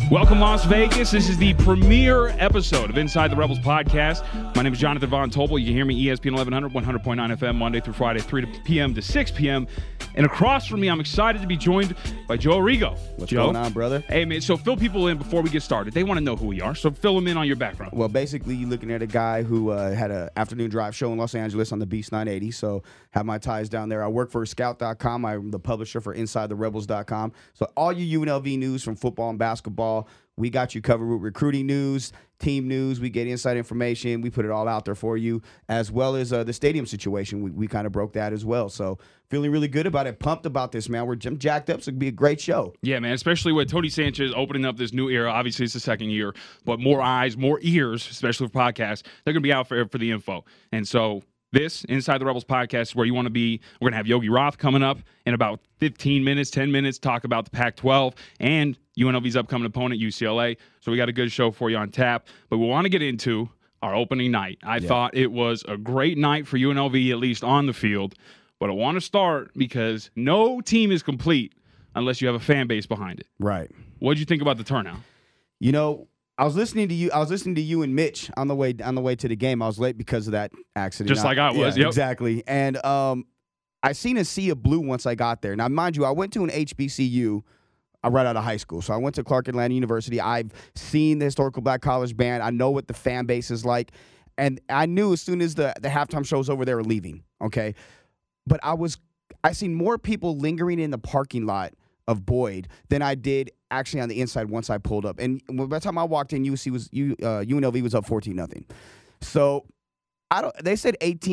Welcome, Las Vegas. This is the premiere episode of Inside the Rebels podcast. My name is Jonathan Von Tobel. You can hear me ESPN 1100, 100.9 FM, Monday through Friday, 3 p.m. to 6 p.m. And across from me, I'm excited to be joined by Joe Arrigo. What's going on, brother? Hey, man, so fill people in before we get started. They want to know who we are, so fill them in on your background. Well, basically, you're looking at a guy who had an afternoon drive show in Los Angeles on the Beast 980, so have my ties down there. I work for Scout.com. I'm the publisher for InsideTheRebels.com. So all your UNLV news from football and basketball, we got you covered with recruiting news, team news. We get inside information. We put it all out there for you, as well as the stadium situation. We kind of broke that as well. So feeling really good about it. Pumped about this, man. We're jacked up, so it'll be a great show. Yeah, man, especially with Tony Sanchez opening up this new era. Obviously, it's the second year, but more eyes, more ears, especially for podcasts. They're going to be out for the info. And so this, Inside the Rebels podcast, is where you want to be. We're going to have Yogi Roth coming up in about 15 minutes, 10 minutes, talk about the Pac-12 and UNLV's upcoming opponent, UCLA. So we got a good show for you on tap. But we want to get into our opening night. I thought it was a great night for UNLV, at least on the field. But I want to start because no team is complete unless you have a fan base behind it. Right. What did you think about the turnout? You know, I was listening to you and Mitch on the way to the game. I was late because of that accident. Just like I was. Yeah, yep. Exactly. And I seen a sea of blue once I got there. Now, mind you, I went to an HBCU right out of high school. So I went to Clark Atlanta University. I've seen the Historical Black College Band. I know what the fan base is like. And I knew as soon as the halftime show was over, they were leaving. Okay. But I seen more people lingering in the parking lot of Boyd than I did actually on the inside once I pulled up. And by the time I walked in, UNLV was up 14-0. So they said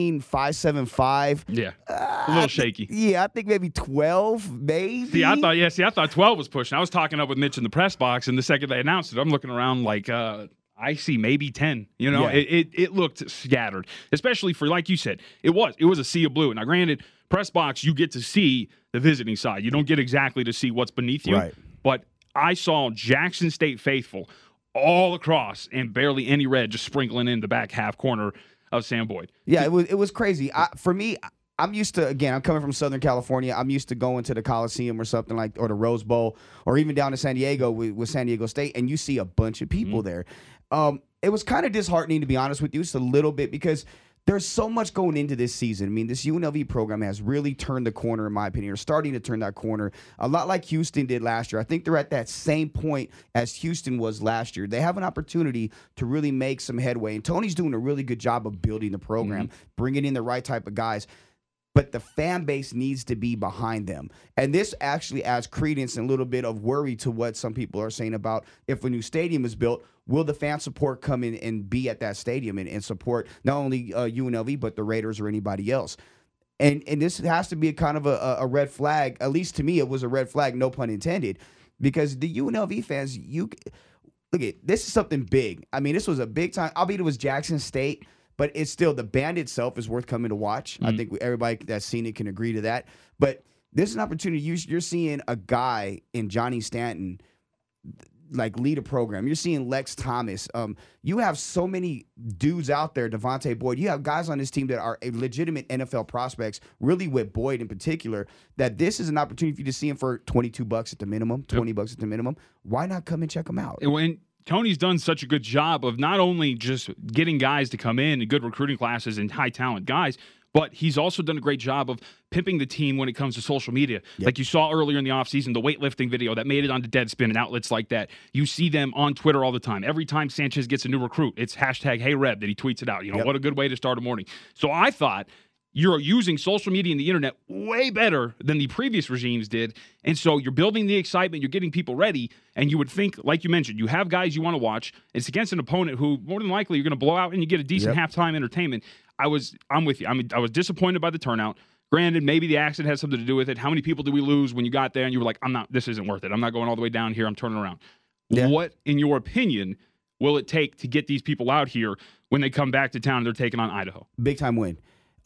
18-5-7-5. Yeah, a little shaky. Yeah, I think maybe 12, maybe. I thought 12 was pushing. I was talking up with Mitch in the press box, and the second they announced it, I'm looking around like I see maybe 10. You know, yeah. It looked scattered, especially for, like you said, it was a sea of blue. Now, granted, press box, you get to see the visiting side. You don't get exactly to see what's beneath you. Right. But I saw Jackson State faithful all across and barely any red just sprinkling in the back half corner of Sam Boyd. Yeah, it was crazy. For me, I'm used to, again, I'm coming from Southern California. I'm used to going to the Coliseum or something or the Rose Bowl, or even down to San Diego with San Diego State, and you see a bunch of people there. It was kind of disheartening, to be honest with you, just a little bit, because there's so much going into this season. I mean, this UNLV program has really turned the corner, in my opinion, or starting to turn that corner, a lot like Houston did last year. I think they're at that same point as Houston was last year. They have an opportunity to really make some headway, and Tony's doing a really good job of building the program, bringing in the right type of guys. But the fan base needs to be behind them. And this actually adds credence and a little bit of worry to what some people are saying about if a new stadium is built, will the fan support come in and be at that stadium and support not only UNLV, but the Raiders or anybody else? And this has to be a kind of a red flag. At least to me, it was a red flag, no pun intended, because the UNLV fans, look at this is something big. I mean, this was a big time, albeit it was Jackson State. But it's still, the band itself is worth coming to watch. I think everybody that's seen it can agree to that. But this is an opportunity. You're seeing a guy in Johnny Stanton like lead a program. You're seeing Lex Thomas. You have so many dudes out there, Devontae Boyd. You have guys on this team that are legitimate NFL prospects, really with Boyd in particular, that this is an opportunity for you to see him for $22 at the minimum, $20 at the minimum. Why not come and check him out? When Tony's done such a good job of not only just getting guys to come in and good recruiting classes and high talent guys, but he's also done a great job of pimping the team when it comes to social media. Yep. Like you saw earlier in the offseason, the weightlifting video that made it onto Deadspin and outlets like that. You see them on Twitter all the time. Every time Sanchez gets a new recruit, it's hashtag #HeyReb that he tweets it out. You know, What a good way to start a morning. So I thought you're using social media and the internet way better than the previous regimes did. And so you're building the excitement, you're getting people ready, and you would think, like you mentioned, you have guys you want to watch. It's against an opponent who more than likely you're going to blow out and you get a decent halftime entertainment. I'm with you. I was disappointed by the turnout. Granted, maybe the accident has something to do with it. How many people did we lose when you got there and you were like, this isn't worth it. I'm not going all the way down here. I'm turning around. Yeah. What, in your opinion, will it take to get these people out here when they come back to town and they're taking on Idaho? Big time win.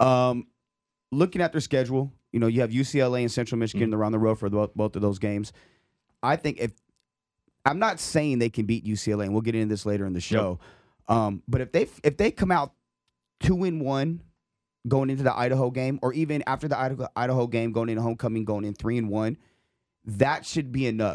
Looking at their schedule, you have UCLA and Central Michigan around the road for both of those games. I think I'm not saying they can beat UCLA, and we'll get into this later in the show. But if they come out 2-1 going into the Idaho game, or even after the Idaho game going into homecoming, going in 3-1, that should be enough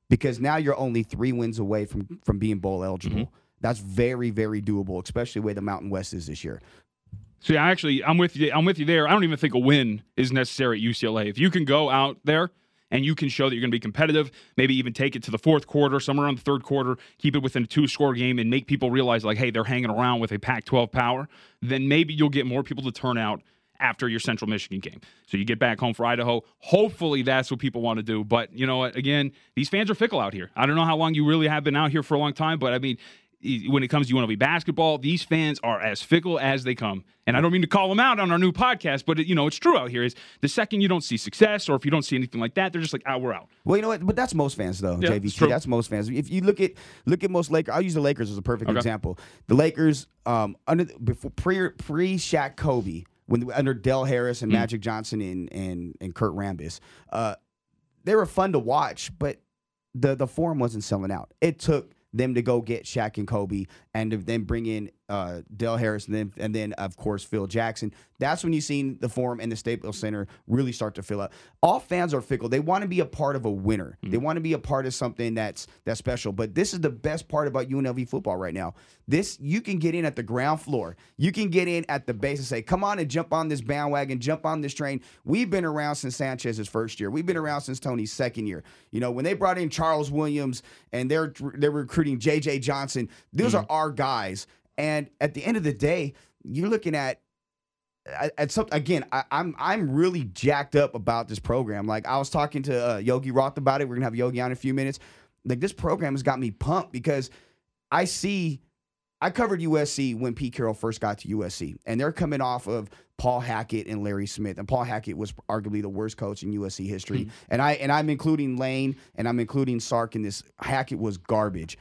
because now you're only 3 wins away from being bowl eligible. Mm-hmm. That's very, very doable, especially the way the Mountain West is this year. So yeah, actually, I'm with you. I'm with you there. I don't even think a win is necessary at UCLA. If you can go out there and you can show that you're going to be competitive, maybe even take it to the fourth quarter, somewhere around the third quarter, keep it within a 2-score game, and make people realize, like, hey, they're hanging around with a Pac-12 power, then maybe you'll get more people to turn out after your Central Michigan game. So you get back home for Idaho. Hopefully that's what people want to do. But you know what? Again, these fans are fickle out here. I don't know how long you really have been out here for a long time, but I mean, when it comes to UNLV basketball, these fans are as fickle as they come. And I don't mean to call them out on our new podcast, but it's true out here. Is the second you don't see success or if you don't see anything like that, they're just like, we're out. Well, you know what? But that's most fans, though, yeah, JVT. That's most fans. If you look at most Lakers, I'll use the Lakers as a perfect example. The Lakers, before pre-Shaq Kobe, under Del Harris and Magic Johnson and Kurt Rambis, they were fun to watch, but the Forum wasn't selling out. It took them to go get Shaq and Kobe and to then bring in Del Harris and then of course Phil Jackson. That's when you seen the Forum and the Staples Center really start to fill up. All fans are fickle. They want to be a part of a winner. They want to be a part of something that's special. But this is the best part about UNLV football right now. This, you can get in at the ground floor. You can get in at the base and say, come on and jump on this bandwagon, jump on this train. We've been around since Sanchez's first year. We've been around since Tony's second year. When they brought in Charles Williams and they're recruiting J.J. Johnson, those are our guys. And at the end of the day, you're looking at something. Again, I'm really jacked up about this program. Like, I was talking to Yogi Roth about it. We're gonna have Yogi on in a few minutes. Like, this program has got me pumped because I covered USC when Pete Carroll first got to USC, and they're coming off of Paul Hackett and Larry Smith, and Paul Hackett was arguably the worst coach in USC history. And I'm including Lane and I'm including Sark in this. Hackett was garbage.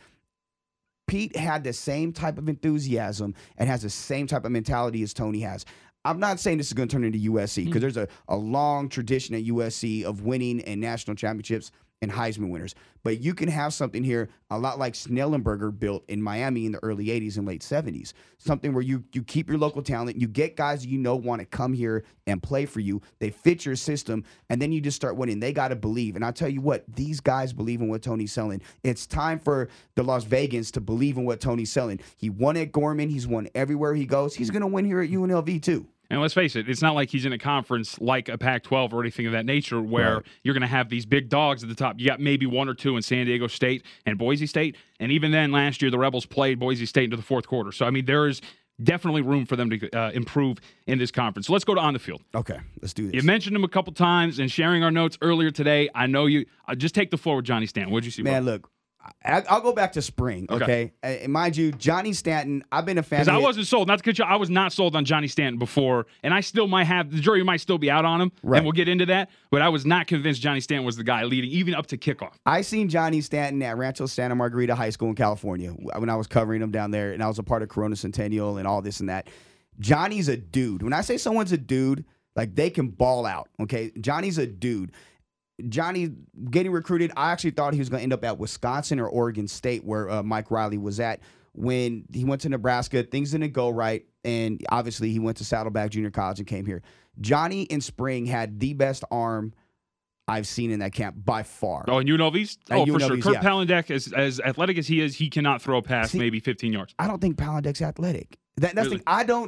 Pete had the same type of enthusiasm and has the same type of mentality as Tony has. I'm not saying this is going to turn into USC because there's a long tradition at USC of winning and national championships and Heisman winners. But you can have something here a lot like Snellenberger built in Miami in the early 80s and late 70s. Something where you keep your local talent, you get guys want to come here and play for you. They fit your system, and then you just start winning. They got to believe. And I tell you what, these guys believe in what Tony's selling. It's time for the Las Vegans to believe in what Tony's selling. He won at Gorman. He's won everywhere he goes. He's going to win here at UNLV too. And let's face it, it's not like he's in a conference like a Pac-12 or anything of that nature where you're going to have these big dogs at the top. You got maybe 1 or 2 in San Diego State and Boise State. And even then, last year, the Rebels played Boise State into the fourth quarter. So, I mean, there is definitely room for them to improve in this conference. So let's go to on the field. Okay, let's do this. You mentioned him a couple times and sharing our notes earlier today. I know you. Just take the floor with Johnny Stanton. What did you see? Man, look. I'll go back to spring, okay? And mind you, Johnny Stanton, I've been a fan. Because I wasn't sold. Not to cut you, I was not sold on Johnny Stanton before, and I still might have, the jury might still be out on him, and we'll get into that, but I was not convinced Johnny Stanton was the guy leading, even up to kickoff. I seen Johnny Stanton at Rancho Santa Margarita High School in California when I was covering him down there, and I was a part of Corona Centennial and all this and that. Johnny's a dude. When I say someone's a dude, like, they can ball out, okay? Johnny's a dude. Johnny getting recruited, I actually thought he was going to end up at Wisconsin or Oregon State where Mike Riley was at. When he went to Nebraska, things didn't go right, and obviously he went to Saddleback Junior College and came here. Johnny in spring had the best arm I've seen in that camp by far. Oh, and UNLV's? For sure. Kurt Palandek, as athletic as he is, he cannot throw past maybe 15 yards. I don't think Palandek's athletic. That's really?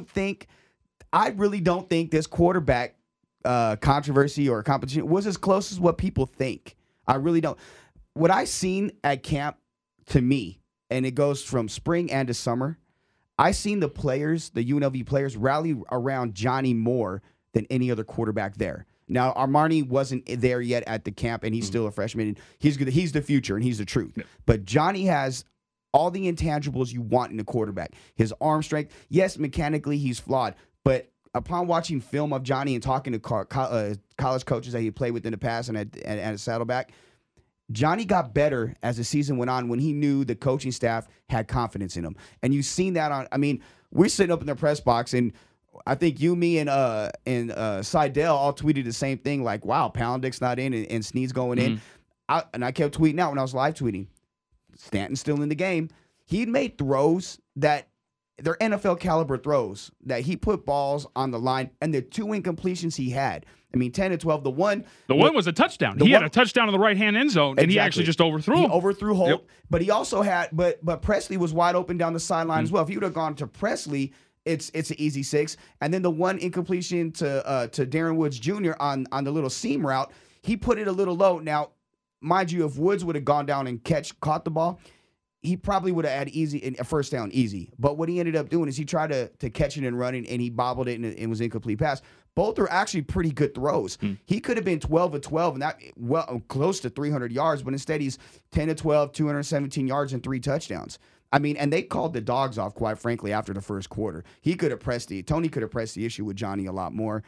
I really don't think this quarterback controversy or competition was as close as what people think. I really don't. What I seen at camp, to me, and it goes from spring and to summer, I seen the players, the UNLV players, rally around Johnny more than any other quarterback there. Now, Armani wasn't there yet at the camp, and he's still a freshman. And he's the future, and he's the truth. Yeah. But Johnny has all the intangibles you want in a quarterback. His arm strength, yes, mechanically he's flawed, but upon watching film of Johnny and talking to college coaches that he played with in the past and at Saddleback, Johnny got better as the season went on when he knew the coaching staff had confidence in him. And you've seen that we're sitting up in the press box, and I think you, me, and Seidel all tweeted the same thing, like, wow, Palandek's not in and Snead's going in. And I kept tweeting out when I was live tweeting, Stanton's still in the game. He'd made throws that they're NFL caliber throws that he put balls on the line, and the 2 incompletions he had. I mean, 10 and 12. The one was a touchdown. He had a touchdown in the right-hand end zone, and he actually just overthrew him. He overthrew Holt, but he also had, but Presley was wide open down the sideline as well. If he would have gone to Presley, it's an easy 6. And then the one incompletion to Darren Woods Jr. on the little seam route, he put it a little low. Now, mind you, if Woods would have gone down and caught the ball, he probably would have had a first down easy. But what he ended up doing is he tried to catch it and run it, and he bobbled it, and it was incomplete pass. Both are actually pretty good throws. He could have been 12 of 12, and that close to 300 yards, but instead he's 10 of 12, 217 yards, and 3 touchdowns. I mean, and they called the dogs off, quite frankly, after the first quarter. Tony could have pressed the issue with Johnny a lot more.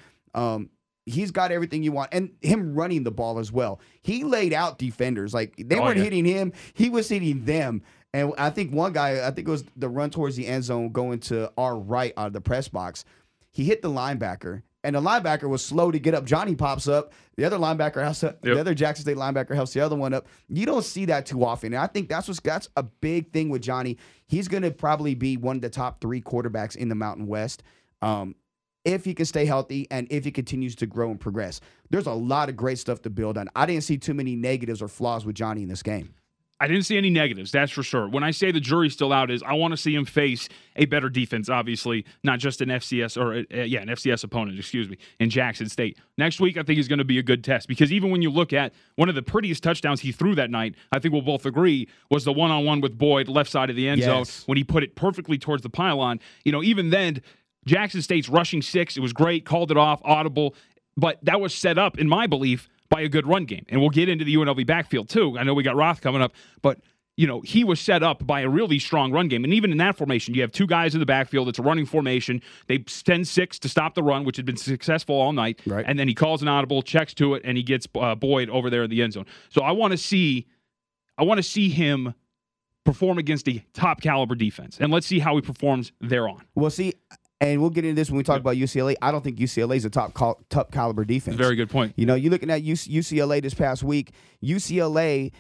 He's got everything you want, and him running the ball as well. He laid out defenders. Like, they weren't hitting him. He was hitting them. And I think one guy, it was the run towards the end zone going to our right out of the press box. He hit the linebacker, and the linebacker was slow to get up. Johnny pops up. The other linebacker helps up. The other Jackson State linebacker helps the other one up. You don't see that too often. And I think that's a big thing with Johnny. He's going to probably be one of the top 3 quarterbacks in the Mountain West. If he can stay healthy and if he continues to grow and progress. There's a lot of great stuff to build on. I didn't see too many negatives or flaws with Johnny in this game. I didn't see any negatives, that's for sure. When I say the jury's still out, is I want to see him face a better defense, obviously, not just an FCS or an FCS opponent, in Jackson State. Next week, I think is going to be a good test, because even when you look at one of the prettiest touchdowns he threw that night, I think we'll both agree, was the one-on-one with Boyd, left side of the end zone, when he put it perfectly towards the pylon. Even then, Jackson State's rushing 6, it was great, called it off, audible, but that was set up, in my belief, by a good run game. And we'll get into the UNLV backfield too. I know we got Roth coming up, but he was set up by a really strong run game. And even in that formation, you have 2 guys in the backfield. It's a running formation. They send 6 to stop the run, which had been successful all night. Right. And then he calls an audible, checks to it, and he gets Boyd over there in the end zone. So I want to see him perform against a top caliber defense. And let's see how he performs thereon. We'll see. And we'll get into this when we talk about UCLA. I don't think UCLA is a top caliber defense. Very good point. You're looking at UCLA this past week. UCLA,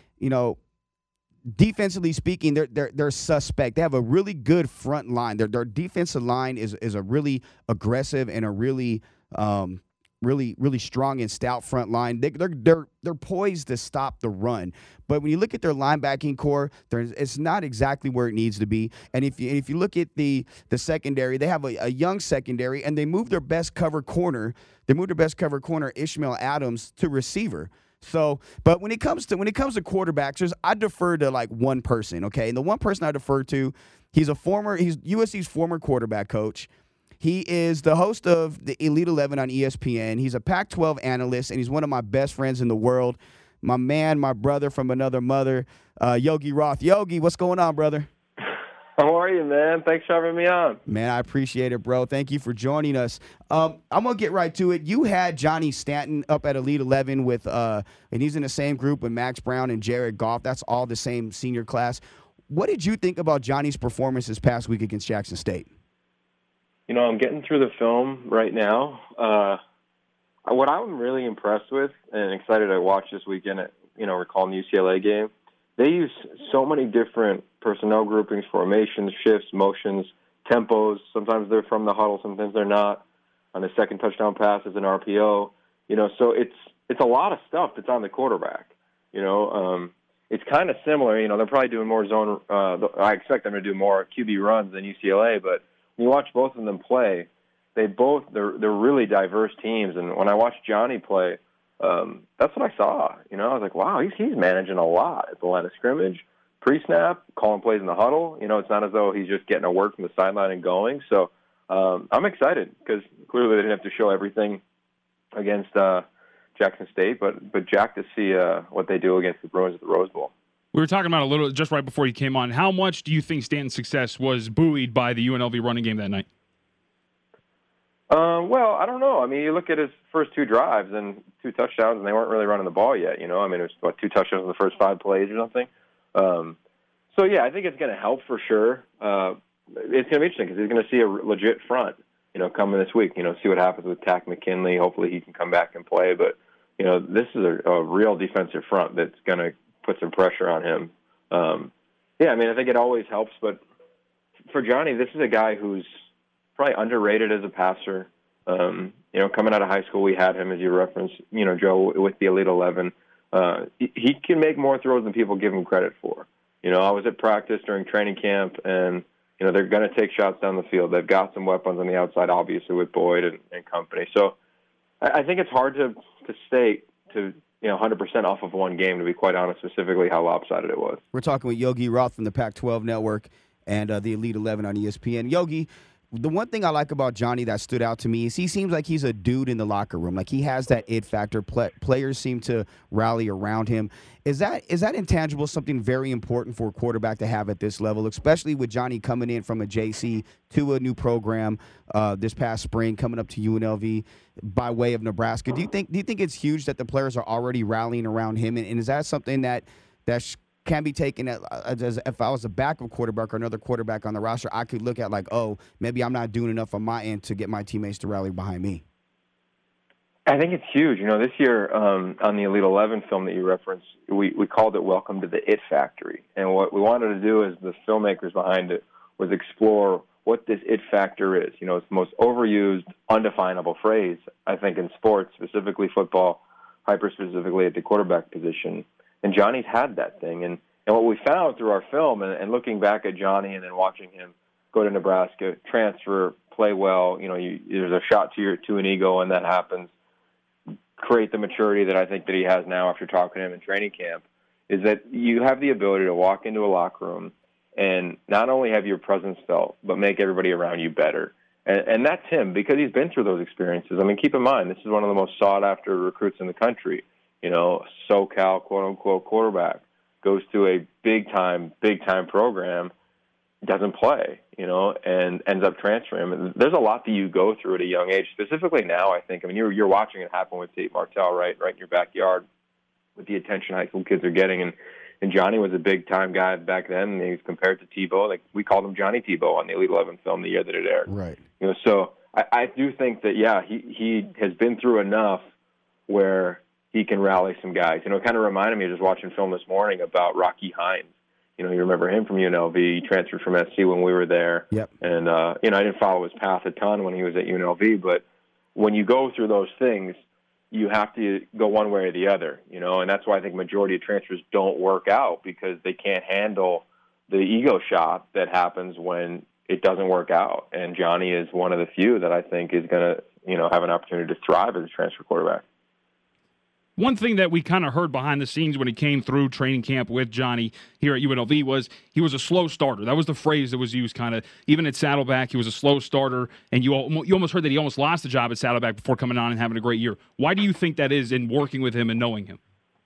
defensively speaking, they're suspect. They have a really good front line. Their defensive line is a really aggressive and a really really strong and stout front line. They're poised to stop the run. But when you look at their linebacking core, it's not exactly where it needs to be. And if you look at the secondary, they have a young secondary, and they moved their best cover corner. Ishmael Adams, to receiver. So, but when it comes to quarterbacks, I defer to like one person, okay? And the one person I defer to, he's USC's former quarterback coach. He is the host of the Elite 11 on ESPN. He's a Pac-12 analyst, and he's one of my best friends in the world. My man, my brother from another mother, Yogi Roth. Yogi, what's going on, brother? How are you, man? Thanks for having me on. Man, I appreciate it, bro. Thank you for joining us. I'm going to get right to it. You had Johnny Stanton up at Elite 11 with, and he's in the same group with Max Brown and Jared Goff. That's all the same senior class. What did you think about Johnny's performance this past week against Jackson State? I'm getting through the film right now. What I'm really impressed with and excited to watch this weekend at, recalling the UCLA game, they use so many different personnel groupings, formations, shifts, motions, tempos. Sometimes they're from the huddle, sometimes they're not. On the second touchdown pass is an RPO. So it's a lot of stuff that's on the quarterback. It's kind of similar. They're probably doing more zone. I expect them to do more QB runs than UCLA, but when you watch both of them play, they're really diverse teams. And when I watched Johnny play, that's what I saw. I was like, wow, he's managing a lot at the line of scrimmage, pre-snap, calling plays in the huddle. It's not as though he's just getting a work from the sideline and going. So I'm excited because clearly they didn't have to show everything against Jackson State, but Jack to see what they do against the Bruins at the Rose Bowl. We were talking about a little just right before you came on. How much do you think Stanton's success was buoyed by the UNLV running game that night? Well, I don't know. I mean, you look at his first 2 drives and 2 touchdowns, and they weren't really running the ball yet. It was 2 touchdowns in the first 5 plays or something. So yeah, I think it's going to help for sure. It's going to be interesting because he's going to see a legit front, coming this week. See what happens with Tack McKinley. Hopefully he can come back and play. But this is a real defensive front that's going to put some pressure on him. I think it always helps. But for Johnny, this is a guy who's probably underrated as a passer. coming out of high school, we had him, as you referenced, Joe, with the Elite 11. He can make more throws than people give him credit for. I was at practice during training camp, and, they're going to take shots down the field. They've got some weapons on the outside, obviously, with Boyd and company. So I think it's hard to state to 100% off of one game, to be quite honest, specifically how lopsided it was. We're talking with Yogi Roth from the Pac-12 Network and the Elite 11 on ESPN. Yogi, the one thing I like about Johnny that stood out to me is he seems like he's a dude in the locker room. Like, he has that it factor. Players seem to rally around him. Is that intangible something very important for a quarterback to have at this level, especially with Johnny coming in from a JC to a new program this past spring, coming up to UNLV by way of Nebraska? Do you think it's huge that the players are already rallying around him? And is that something that can be taken as if I was a backup quarterback or another quarterback on the roster, I could look at like, oh, maybe I'm not doing enough on my end to get my teammates to rally behind me? I think it's huge. This year on the Elite 11 film that you referenced, we called it Welcome to the It Factory. And what we wanted to do as the filmmakers behind it was explore what this it factor is. It's the most overused, undefinable phrase, I think, in sports, specifically football, hyper-specifically at the quarterback position. And Johnny's had that thing. And what we found through our film and looking back at Johnny and then watching him go to Nebraska, transfer, play well, there's a shot to an ego, and that happens, create the maturity that I think that he has now after talking to him in training camp, is that you have the ability to walk into a locker room and not only have your presence felt, but make everybody around you better. And that's him, because he's been through those experiences. I mean, keep in mind, this is one of the most sought-after recruits in the country. SoCal, quote-unquote, quarterback, goes to a big-time program, doesn't play, and ends up transferring. And there's a lot that you go through at a young age, specifically now, I think. I mean, you're watching it happen with Tate Martell, right in your backyard, with the attention high school kids are getting. And Johnny was a big-time guy back then, and he was compared to Tebow. Like, we called him Johnny Tebow on the Elite 11 film the year that it aired. Right. So I do think that, he has been through enough where he can rally some guys. It kind of reminded me of just watching film this morning about Rocky Hines. You remember him from UNLV. He transferred from SC when we were there. Yep. And, I didn't follow his path a ton when he was at UNLV, but when you go through those things, you have to go one way or the other, and that's why I think majority of transfers don't work out, because they can't handle the ego shot that happens when it doesn't work out. And Johnny is one of the few that I think is going to, have an opportunity to thrive as a transfer quarterback. One thing that we kind of heard behind the scenes when he came through training camp with Johnny here at UNLV was he was a slow starter. That was the phrase that was used kind of, even at Saddleback, he was a slow starter, and you almost heard that he almost lost the job at Saddleback before coming on and having a great year. Why do you think that is in working with him and knowing him?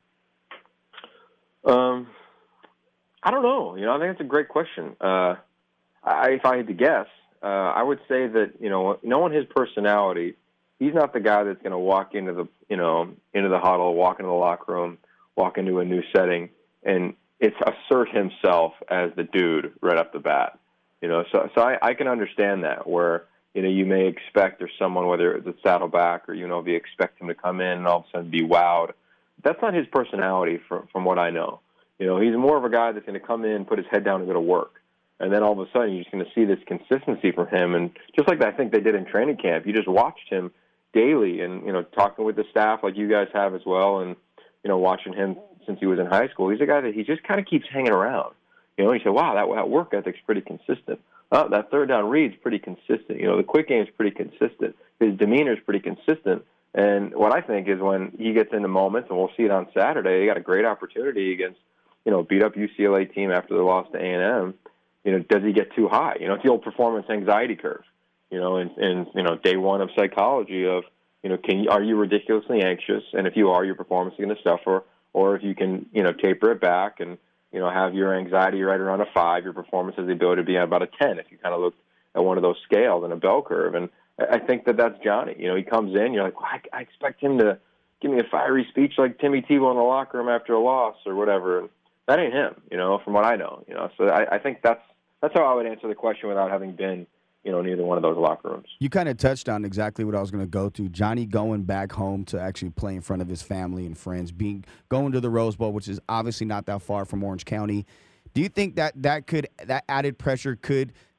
I don't know. I think it's a great question. If I had to guess, I would say that, knowing his personality, he's not the guy that's going to walk into the huddle, walk into the locker room, walk into a new setting, and it's assert himself as the dude right off the bat. So I can understand that, where, you may expect there's someone, whether it's a Saddleback or UNLV, expect him to come in and all of a sudden be wowed. That's not his personality from what I know. He's more of a guy that's going to come in, put his head down and go to work. And then all of a sudden you're just going to see this consistency from him. And just like I think they did in training camp, you just watched him daily and, talking with the staff like you guys have as well. And, watching him since he was in high school, he's a guy that he just kind of keeps hanging around. You say, wow, that work ethic's pretty consistent. That third down read's pretty consistent. The quick game's pretty consistent. His demeanor's pretty consistent. And what I think is when he gets into moments, and we'll see it on Saturday, he got a great opportunity against, beat up UCLA team after the loss to A&M. Does he get too high? It's the old performance anxiety curve. And day one of psychology of, are you ridiculously anxious? And if you are, your performance is going to suffer. Or if you can, taper it back and, have your anxiety right around a 5, your performance has the ability to be at about a 10 if you kind of look at one of those scales in a bell curve. And I think that's Johnny. He comes in, you're like, well, I expect him to give me a fiery speech like Timmy Tebow in the locker room after a loss or whatever. And that ain't him, from what I know. So I think that's how I would answer the question without having been, in either one of those locker rooms. You kind of touched on exactly what I was going to go to. Johnny going back home to actually play in front of his family and friends, going to the Rose Bowl, which is obviously not that far from Orange County. Do you think that added pressure could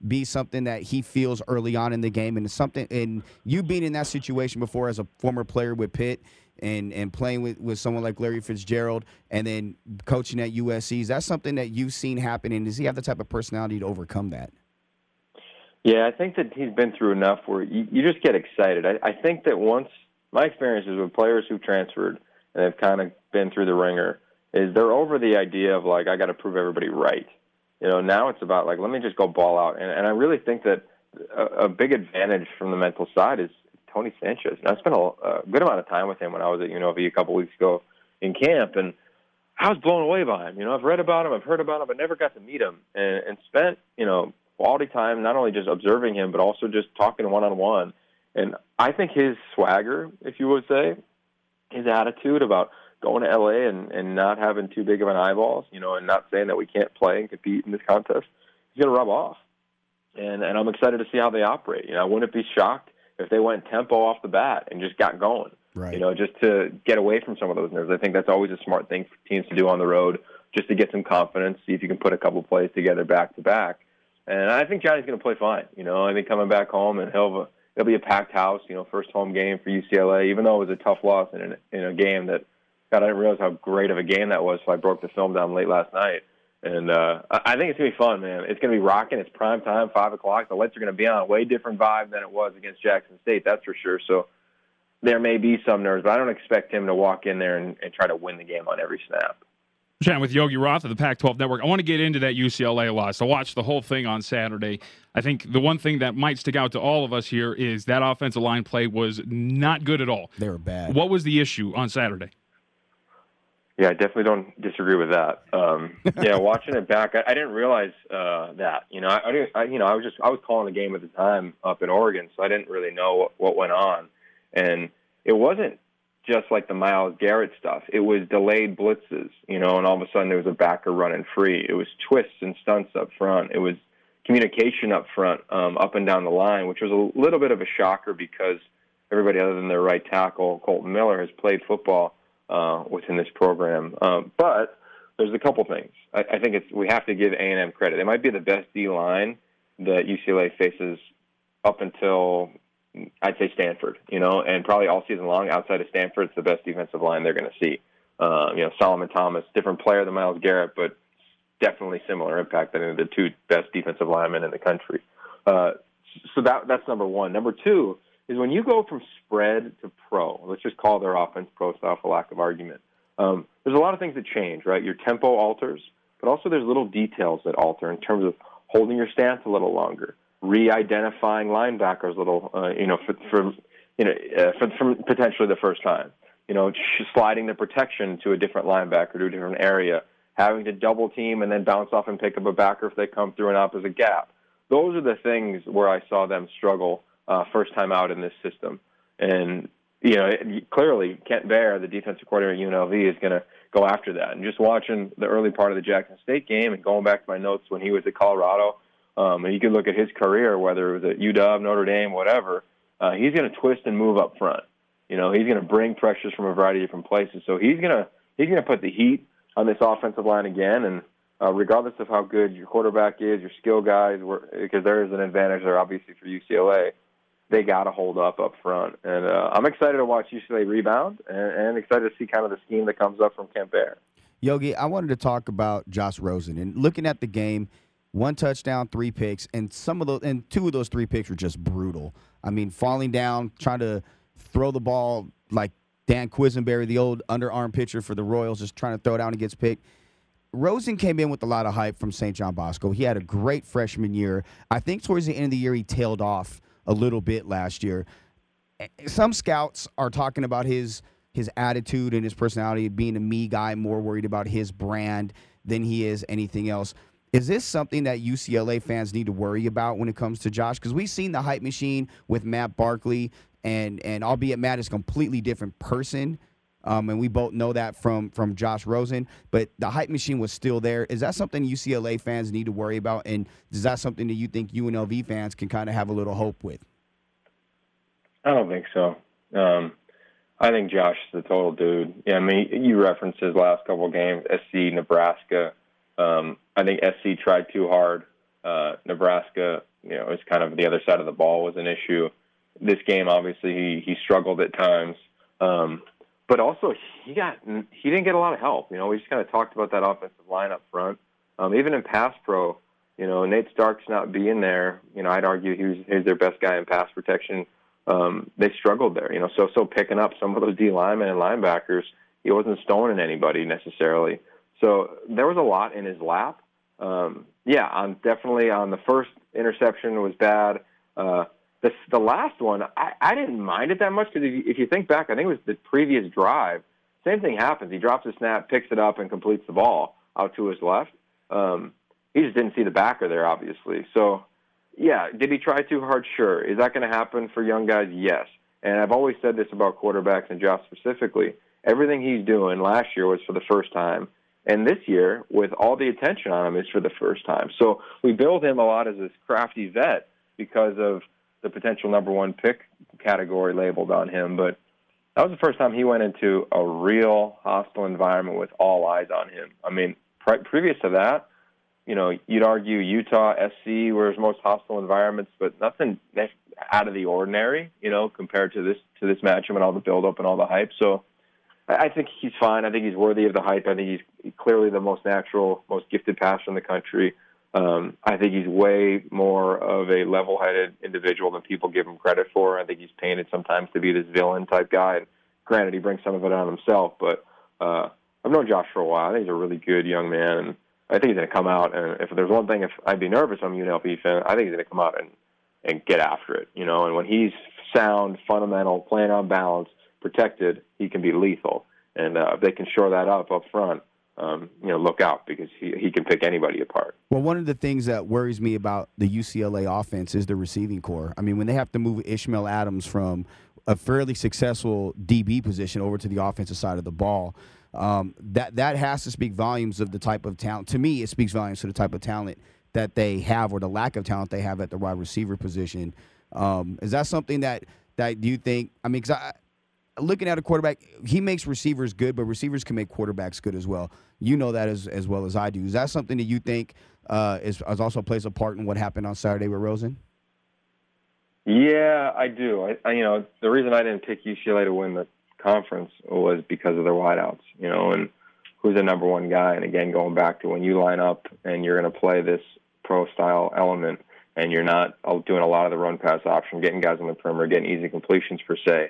be something that he feels early on in the game, and it's something. And you being in that situation before as a former player with Pitt and playing with someone like Larry Fitzgerald, and then coaching at USC, is that something that you've seen happen? And does he have the type of personality to overcome that? Yeah, I think that he's been through enough where you just get excited. I think that once my experiences with players who've transferred and have kind of been through the ringer is they're over the idea of like, I got to prove everybody right. Now it's about like, let me just go ball out. And I really think that a big advantage from the mental side is Tony Sanchez. I spent a good amount of time with him when I was at UNLV a couple weeks ago in camp, and I was blown away by him. I've read about him, I've heard about him, but never got to meet him and spent, quality time, not only just observing him, but also just talking one-on-one. And I think his swagger, if you would say, his attitude about going to L.A. and not having too big of an eyeballs, and not saying that we can't play and compete in this contest, he's going to rub off. And I'm excited to see how they operate. I wouldn't be shocked if they went tempo off the bat and just got going, right. Just to get away from some of those nerves. I think that's always a smart thing for teams to do on the road, just to get some confidence, see if you can put a couple plays together back-to-back. And I think Johnny's going to play fine. I think coming back home, and he'll be a packed house. First home game for UCLA, even though it was a tough loss in a game that, God, I didn't realize how great of a game that was. So I broke the film down late last night, and I think it's going to be fun, man. It's going to be rocking. It's prime time, 5:00. The lights are going to be on. A way different vibe than it was against Jackson State, that's for sure. So there may be some nerves, but I don't expect him to walk in there and try to win the game on every snap. Chatting with Yogi Roth of the Pac-12 Network. I want to get into that UCLA loss. I watched the whole thing on Saturday. I think the one thing that might stick out to all of us here is that offensive line play was not good at all. They were bad. What was the issue on Saturday? Yeah, I definitely don't disagree with that. Watching it back, I didn't realize that. I was calling the game at the time up in Oregon, so I didn't really know what went on. And it wasn't just like the Myles Garrett stuff. It was delayed blitzes, and all of a sudden there was a backer running free. It was twists and stunts up front. It was communication up front, up and down the line, which was a little bit of a shocker because everybody other than their right tackle, Colton Miller, has played football within this program. But there's a couple things. I think we have to give A&M credit. They might be the best D-line that UCLA faces up until, I'd say, Stanford, and probably all season long outside of Stanford, it's the best defensive line they're going to see. Solomon Thomas, different player than Myles Garrett, but definitely similar impact than the two best defensive linemen in the country. So that's number one. Number two is when you go from spread to pro, let's just call their offense pro style for lack of argument, there's a lot of things that change, right? Your tempo alters, but also there's little details that alter in terms of holding your stance a little longer, re-identifying linebackers a little, for potentially the first time, sliding the protection to a different linebacker, to a different area, having to double team and then bounce off and pick up a backer if they come through an opposite gap. Those are the things where I saw them struggle first time out in this system. And, clearly Kent Baer, the defensive coordinator at UNLV, is going to go after that. And just watching the early part of the Jackson State game and going back to my notes when he was at Colorado, and you can look at his career, whether it was at UW, Notre Dame, whatever, he's going to twist and move up front. He's going to bring pressures from a variety of different places. So he's going to put the heat on this offensive line again. And regardless of how good your quarterback is, your skill guys, because there is an advantage there obviously for UCLA, they got to hold up front. And I'm excited to watch UCLA rebound and excited to see kind of the scheme that comes up from Kent Baer. Yogi, I wanted to talk about Josh Rosen. And looking at the game, 1 touchdown, 3 picks, and 2 of those 3 picks were just brutal. I mean, falling down, trying to throw the ball like Dan Quisenberry, the old underarm pitcher for the Royals, just trying to throw it out and gets picked. Rosen came in with a lot of hype from St. John Bosco. He had a great freshman year. I think towards the end of the year he tailed off a little bit last year. Some scouts are talking about his attitude and his personality, being a me guy, more worried about his brand than he is anything else. Is this something that UCLA fans need to worry about when it comes to Josh? Because we've seen the hype machine with Matt Barkley, and albeit Matt is a completely different person, and we both know that from Josh Rosen, but the hype machine was still there. Is that something UCLA fans need to worry about, and is that something that you think UNLV fans can kind of have a little hope with? I don't think so. I think Josh is the total dude. Yeah, I mean, you referenced his last couple of games, SC, Nebraska. I think SC tried too hard. Nebraska, is kind of the other side of the ball was an issue. This game, obviously, he struggled at times. But also, he didn't get a lot of help. We just kind of talked about that offensive line up front. Even in pass pro, Nate Starks not being there, I'd argue he was their best guy in pass protection. They struggled there, so picking up some of those D linemen and linebackers, he wasn't stoning anybody necessarily. So there was a lot in his lap. Definitely on the first interception was bad. The last one, I didn't mind it that much because if you think back, I think it was the previous drive. Same thing happens. He drops a snap, picks it up, and completes the ball out to his left. He just didn't see the backer there, obviously. So, yeah, did he try too hard? Sure. Is that going to happen for young guys? Yes. And I've always said this about quarterbacks and Josh specifically. Everything he's doing last year was for the first time. And this year, with all the attention on him, is for the first time. So we build him a lot as this crafty vet because of the potential number one pick category labeled on him. But that was the first time he went into a real hostile environment with all eyes on him. I mean, previous to that, you'd argue Utah, SC were his most hostile environments, but nothing out of the ordinary, compared to this matchup and all the buildup and all the hype. So I think he's fine. I think he's worthy of the hype. I think he's clearly the most natural, most gifted passer in the country. I think he's way more of a level-headed individual than people give him credit for. I think he's painted sometimes to be this villain-type guy. And granted, he brings some of it on himself, but I've known Josh for a while. I think he's a really good young man, and I think he's going to come out. And if there's one thing, if I'd be nervous, I'm a UNLV fan, I think he's going to come out and get after it. And when he's sound, fundamental, playing on balance, protected, he can be lethal. And if they can shore that up front, look out because he can pick anybody apart. Well, one of the things that worries me about the UCLA offense is the receiving core. I mean, when they have to move Ishmael Adams from a fairly successful DB position over to the offensive side of the ball, that has to speak volumes of the type of talent. To me, it speaks volumes to the type of talent that they have or the lack of talent they have at the wide receiver position. Is that something that you think – I mean, because looking at a quarterback, he makes receivers good, but receivers can make quarterbacks good as well. You know that as well as I do. Is that something that you think is also plays a part in what happened on Saturday with Rosen? Yeah, I do. The reason I didn't pick UCLA to win the conference was because of their wideouts, and who's the number one guy. And again, going back to when you line up and you're going to play this pro-style element and you're not doing a lot of the run-pass option, getting guys on the perimeter, getting easy completions per se,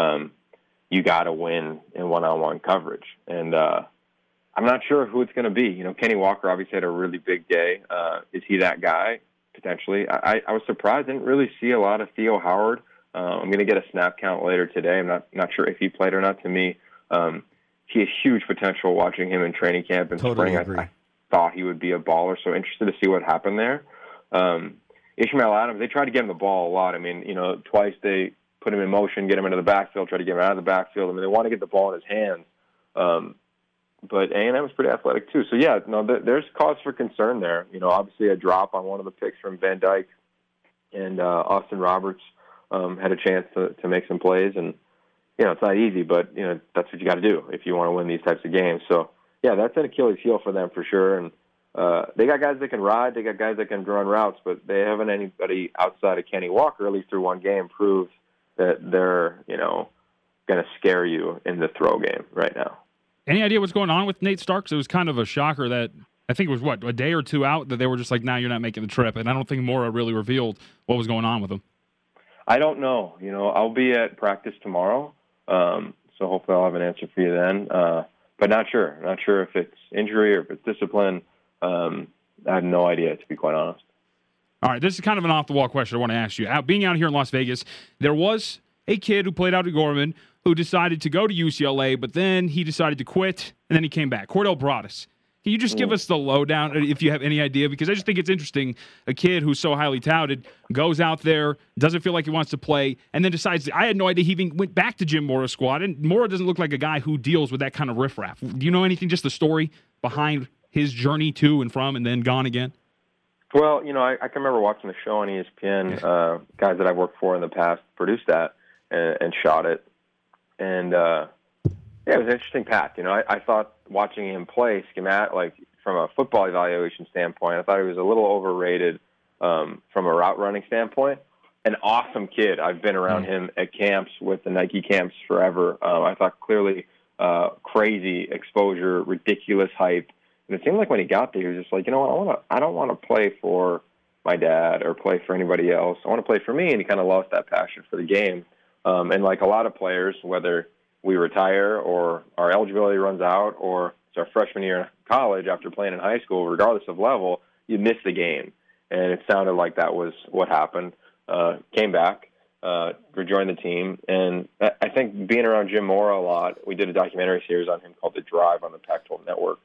you got to win in one-on-one coverage. And I'm not sure who it's going to be. Kenny Walker obviously had a really big day. Is he that guy? Potentially. I was surprised. I didn't really see a lot of Theo Howard. I'm going to get a snap count later today. I'm not sure if he played or not. To me, he has huge potential watching him in training camp in spring. I thought he would be a baller, so interested to see what happened there. Ishmael Adams, they tried to get him the ball a lot. I mean, twice they put him in motion, get him into the backfield, try to get him out of the backfield. I mean, they want to get the ball in his hands. But A&M was pretty athletic too. So, yeah, there's cause for concern there. Obviously a drop on one of the picks from Van Dyke and Austin Roberts had a chance to make some plays. And, it's not easy, but, that's what you got to do if you want to win these types of games. So, yeah, that's an Achilles heel for them for sure. And they got guys that can ride. They got guys that can run routes, but they haven't anybody outside of Kenny Walker, at least through one game, prove that they're, going to scare you in the throw game right now. Any idea what's going on with Nate Starks? It was kind of a shocker that I think it was, a day or two out that they were just like, nah, you're not making the trip. And I don't think Mora really revealed what was going on with him. I don't know. I'll be at practice tomorrow, so hopefully I'll have an answer for you then. But not sure. Not sure if it's injury or if it's discipline. I have no idea, to be quite honest. All right, this is kind of an off-the-wall question I want to ask you. Being out here in Las Vegas, there was a kid who played out at Gorman who decided to go to UCLA, but then he decided to quit, and then he came back. Cordell Broadus. Can you just give us the lowdown, if you have any idea? Because I just think it's interesting. A kid who's so highly touted goes out there, doesn't feel like he wants to play, and then decides. I had no idea he even went back to Jim Mora's squad, and Mora doesn't look like a guy who deals with that kind of riffraff. Do you know anything, just the story behind his journey to and from and then gone again? Well, I can remember watching the show on ESPN. Guys that I've worked for in the past produced that and shot it. And, it was an interesting path. I thought watching him play from a football evaluation standpoint. I thought he was a little overrated from a route running standpoint. An awesome kid. I've been around him at camps with the Nike camps forever. I thought clearly crazy exposure, ridiculous hype. And it seemed like when he got there, he was just like, you know what, I don't want to play for my dad or play for anybody else. I want to play for me. And he kind of lost that passion for the game. And like a lot of players, whether we retire or our eligibility runs out or it's our freshman year in college after playing in high school, regardless of level, you miss the game. And it sounded like that was what happened. Came back, rejoined the team. And I think being around Jim Mora a lot, we did a documentary series on him called The Drive on the Pac-12 Network.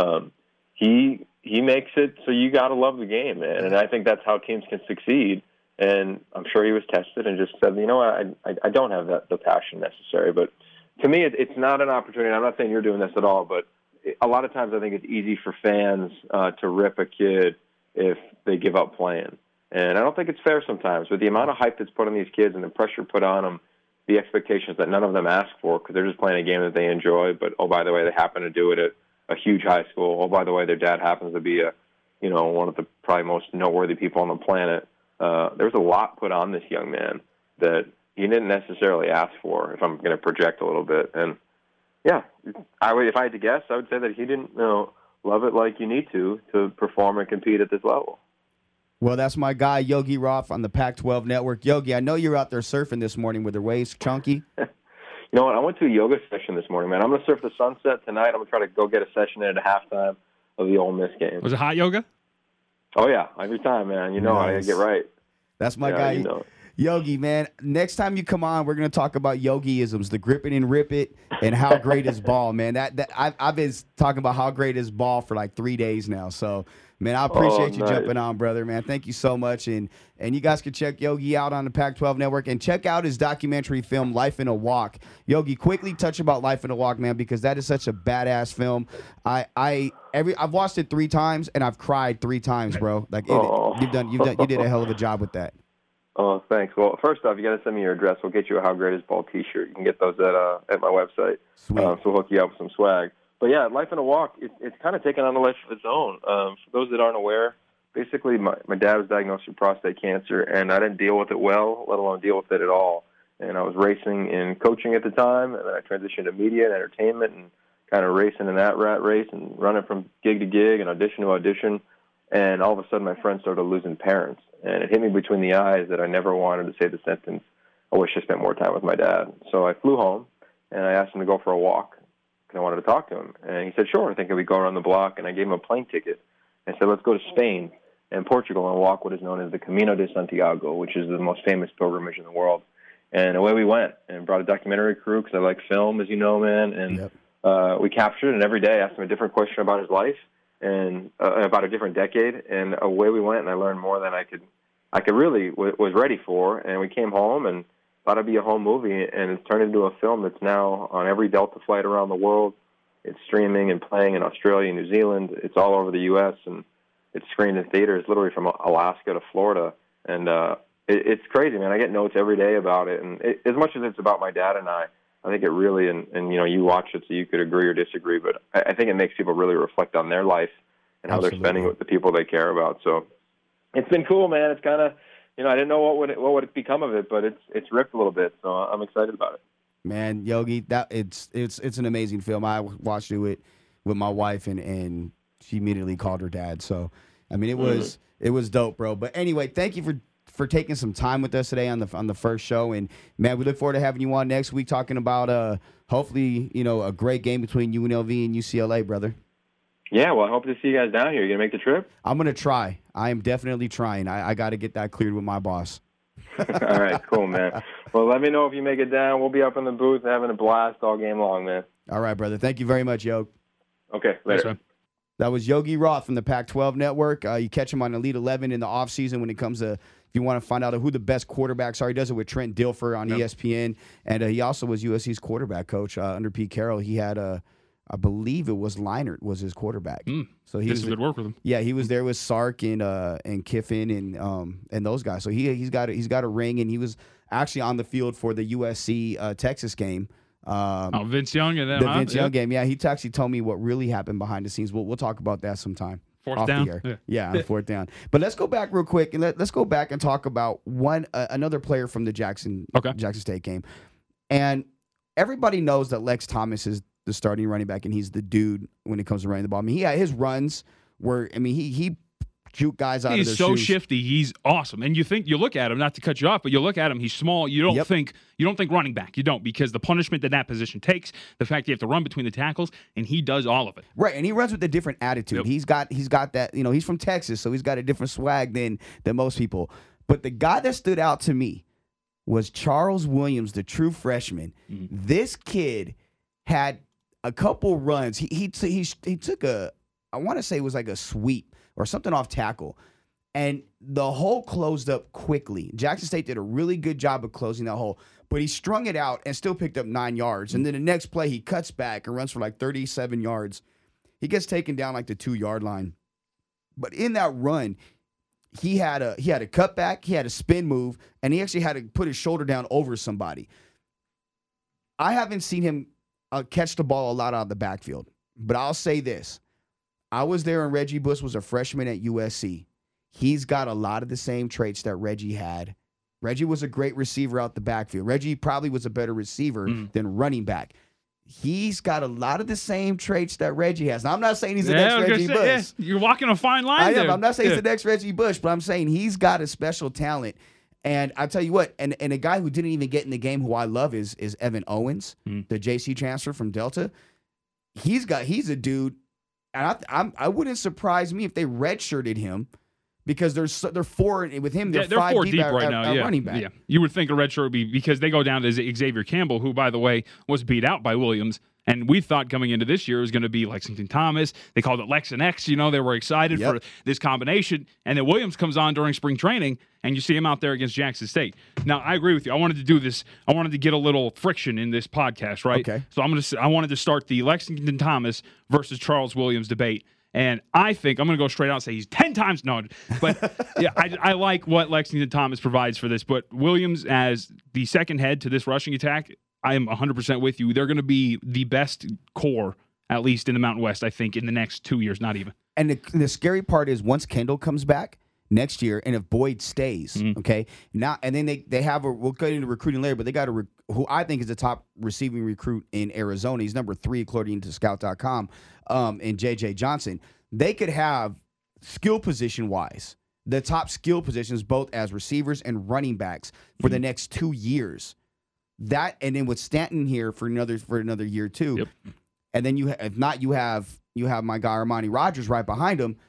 He makes it so you got to love the game, man. And I think that's how teams can succeed. And I'm sure he was tested and just said, you know what, I don't have the passion necessary. But to me, it's not an opportunity. I'm not saying you're doing this at all, but a lot of times I think it's easy for fans to rip a kid if they give up playing. And I don't think it's fair sometimes. With the amount of hype that's put on these kids and the pressure put on them, the expectations that none of them ask for because they're just playing a game that they enjoy, but, oh, by the way, they happen to do it at a huge high school. Oh, by the way, their dad happens to be one of the probably most noteworthy people on the planet. There's a lot put on this young man that he didn't necessarily ask for, if I'm going to project a little bit. And, yeah, if I had to guess, I would say that he didn't love it like you need to perform and compete at this level. Well, that's my guy, Yogi Roth, on the Pac-12 Network. Yogi, I know you're out there surfing this morning with your waves chunky. You know what? I went to a yoga session this morning, man. I'm going to surf the sunset tonight. I'm going to try to go get a session in at halftime of the Ole Miss game. Was it hot yoga? Oh, yeah. Every time, man. You know, nice. I get right. That's my guy. You know. Yogi, man, next time you come on, we're going to talk about Yogi-isms, the grip it and rip it, and how great is ball, man. I've been talking about how great is ball for like 3 days now. So, man, I appreciate you jumping on, brother, man. Thank you so much. And you guys can check Yogi out on the Pac-12 Network and check out his documentary film, Life in a Walk. Yogi, quickly touch about Life in a Walk, man, because that is such a badass film. I've watched it 3 times and I've cried 3 times, bro. Like you did a hell of a job with that. Oh, thanks. Well, first off, you got to send me your address. We'll get you a How Great Is Ball T-shirt. You can get those at my website. Sweet. So we'll hook you up with some swag. But yeah, Life in a Walk, it's kind of taken on a life of its own. For those that aren't aware, basically my dad was diagnosed with prostate cancer, and I didn't deal with it well, let alone deal with it at all. And I was racing in coaching at the time, and then I transitioned to media and entertainment and kind of racing in that rat race and running from gig to gig and audition to audition. And all of a sudden my friends started losing parents. And it hit me between the eyes that I never wanted to say the sentence, I wish I spent more time with my dad. So I flew home, and I asked him to go for a walk. And I wanted to talk to him. And he said, sure, I think we go around the block. And I gave him a plane ticket. I said, let's go to Spain and Portugal and walk what is known as the Camino de Santiago, which is the most famous pilgrimage in the world. And away we went and brought a documentary crew because I like film, as you know, man. And we captured it. And every day I asked him a different question about his life and about a different decade. And away we went, and I learned more than I could really was ready for. And we came home and thought it'd be a home movie, and it's turned into a film that's now on every Delta flight around the world. It's streaming and playing in Australia and New Zealand. It's all over the U.S., and it's screened in theaters literally from Alaska to Florida. And it's crazy, man. I get notes every day about it. And as much as it's about my dad and I think it really, and you watch it so you could agree or disagree, but I think it makes people really reflect on their life and how Absolutely. They're spending it with the people they care about. So it's been cool, man. It's kind of, I didn't know what would become of it, but it's ripped a little bit, so I'm excited about it. Man, Yogi, it's an amazing film. I watched it with my wife, and she immediately called her dad. So, I mean, it was dope, bro. But anyway, thank you for taking some time with us today on the first show, and man, we look forward to having you on next week talking about hopefully a great game between UNLV and UCLA, brother. Yeah, well, I hope to see you guys down here. You gonna make the trip? I'm gonna try. I am definitely trying. I got to get that cleared with my boss. All right, cool, man. Well, let me know if you make it down. We'll be up in the booth having a blast all game long, man. All right, brother. Thank you very much, Yogi. Okay, later. Thanks, that was Yogi Roth from the Pac-12 Network. You catch him on Elite 11 in the offseason when it comes to, if you want to find out who the best quarterbacks are. He does it with Trent Dilfer on ESPN. And he also was USC's quarterback coach under Pete Carroll. He had I believe it was Leinart was his quarterback. So he did some good work with him. Yeah, he was there with Sark and Kiffin and those guys. So he's got a ring, and he was actually on the field for the USC Texas game Vince Young and then the Vince Young game. Yeah, he actually told me what really happened behind the scenes. We'll talk about that sometime. Fourth off down. The air. Yeah, fourth down. But let's go back real quick and let's go back and talk about another player from the Jackson State game. And everybody knows that Lex Thomas is the starting running back, and he's the dude when it comes to running the ball. I mean, his runs were. I mean, he juke guys out of their shoes. He's so shifty. He's awesome. And you look at him, not to cut you off, but you look at him, he's small. You don't think running back. You don't, because the punishment that position takes, the fact you have to run between the tackles, and he does all of it. Right, and he runs with a different attitude. Yep. He's got that, he's from Texas, so he's got a different swag than most people. But the guy that stood out to me was Charles Williams, the true freshman. Mm-hmm. This kid had a couple runs. He took I want to say it was like a sweep or something off tackle, and the hole closed up quickly. Jackson State did a really good job of closing that hole, but he strung it out and still picked up 9 yards. And then the next play, he cuts back and runs for like 37 yards. He gets taken down like the 2-yard line. But in that run, he had a cutback, he had a spin move, and he actually had to put his shoulder down over somebody. I haven't seen him catch the ball a lot out of the backfield, but I'll say this. I was there when Reggie Bush was a freshman at USC. He's got a lot of the same traits that Reggie had. Reggie was a great receiver out the backfield. Reggie probably was a better receiver than running back. He's got a lot of the same traits that Reggie has. Now, I'm not saying he's the next Reggie Bush. Yeah. You're walking a fine line there. I'm not saying he's the next Reggie Bush, but I'm saying he's got a special talent. And I tell you what, and a guy who didn't even get in the game who I love is Evan Owens, the JC transfer from Delta. He's a dude. And I wouldn't surprise me if they redshirted him, because they're 4 with him. They're 5 4 deep right now. Running back. Yeah, you would think a redshirt would be, because they go down to Xavier Campbell, who, by the way, was beat out by Williams. And we thought coming into this year it was going to be Lexington Thomas. They called it Lex and X. They were excited for this combination. And then Williams comes on during spring training, and you see him out there against Jackson State. Now, I agree with you. I wanted to do this. I wanted to get a little friction in this podcast, right? Okay. So I wanted to start the Lexington Thomas versus Charles Williams debate. And I think I'm going to go straight out and say he's 10 times no. But yeah, I like what Lexington Thomas provides for this. But Williams as the second head to this rushing attack, I am 100% with you. They're going to be the best core, at least in the Mountain West, I think, in the next 2 years, not even. And the scary part is once Kendall comes back next year, and if Boyd stays, okay, now and then they have we'll get into recruiting later, but they got who I think is the top receiving recruit in Arizona. He's number 3 according to Scout.com, and JJ Johnson. They could have skill position wise the top skill positions both as receivers and running backs for the next 2 years. That, and then with Stanton here for another year too. Yep. And then you have my guy Armani Rogers right behind him.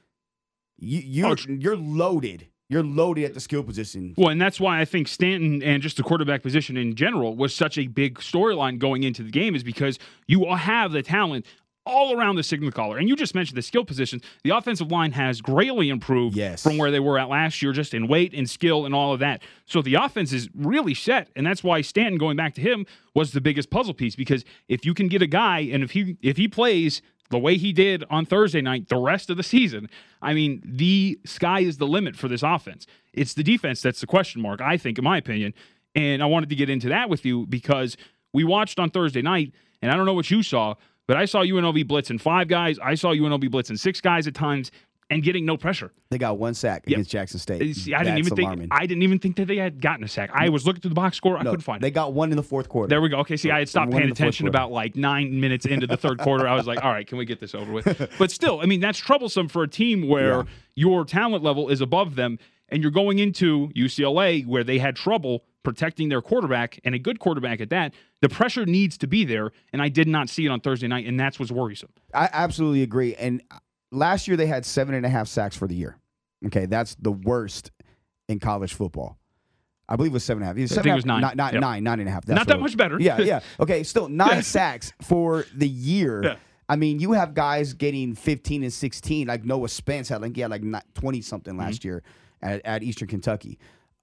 You're loaded. You're loaded at the skill position. Well, and that's why I think Stanton and just the quarterback position in general was such a big storyline going into the game, is because you all have the talent all around the signal caller. And you just mentioned the skill positions. The offensive line has greatly improved from where they were at last year, just in weight and skill and all of that. So the offense is really set, and that's why Stanton, going back to him, was the biggest puzzle piece, because if you can get a guy, and if he plays the way he did on Thursday night the rest of the season, I mean, the sky is the limit for this offense. It's the defense that's the question mark, I think, in my opinion. And I wanted to get into that with you because we watched on Thursday night, and I don't know what you saw, but I saw UNLV blitzing 5 guys. I saw UNLV blitzing 6 guys at times and getting no pressure. They got 1 sack against Jackson State. See, I didn't even think that they had gotten a sack. I was looking through the box score. I couldn't find it. They got 1 in the fourth quarter. There we go. Okay, see, I had stopped paying attention about like 9 minutes into the third quarter. I was like, all right, can we get this over with? But still, I mean, that's troublesome for a team where your talent level is above them, and you're going into UCLA where they had trouble protecting their quarterback, and a good quarterback at that. The pressure needs to be there, and I did not see it on Thursday night, and that's what's worrisome. I absolutely agree. And last year they had 7.5 sacks for the year. Okay, that's the worst in college football. I believe it was 7.5. I think it was 9. 9.5. Not that much better. Yeah. Okay, still 9 sacks for the year. Yeah. I mean, you have guys getting 15 and 16, like Noah Spence had like 20-something last year at Eastern Kentucky.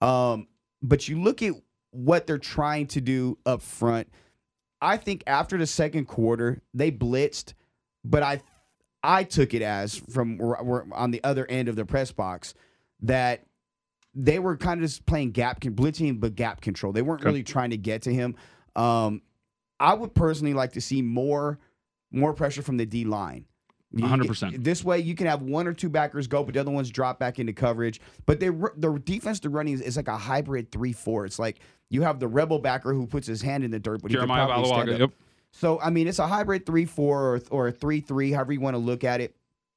But you look at what they're trying to do up front. I think after the second quarter, they blitzed, but I took it as, from we're on the other end of the press box, that they were kind of just playing blitzing, but gap control. They weren't really trying to get to him. I would personally like to see more pressure from the D line. 100%. This way, you can have one or two backers go, but the other ones drop back into coverage. But the defense they're running is like a hybrid 3-4. It's like you have the rebel backer who puts his hand in the dirt, but Jeremiah he can probably stand up. Yep. So, I mean, it's a hybrid 3-4 or a 3-3, however you want to look at it.